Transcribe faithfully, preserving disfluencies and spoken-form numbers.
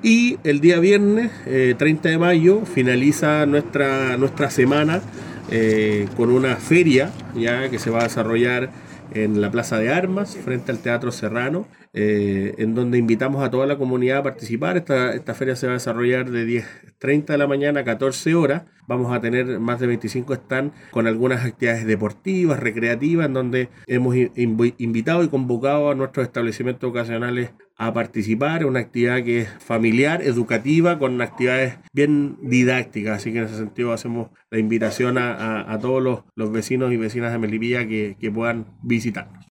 Y el día viernes, eh, treinta de mayo, finaliza nuestra, nuestra semana eh, con una feria ya que se va a desarrollar en la Plaza de Armas, frente al Teatro Serrano, eh, en donde invitamos a toda la comunidad a participar. Esta, esta feria se va a desarrollar de diez treinta de la mañana a catorce horas. Vamos a tener más de veinticinco stands con algunas actividades deportivas, recreativas, en donde hemos inv- invitado y convocado a nuestros establecimientos ocasionales a participar. Una actividad que es familiar, educativa, con actividades bien didácticas. Así que en ese sentido hacemos la invitación a, a, a todos los, los vecinos y vecinas de Melipilla que, que puedan visitarnos.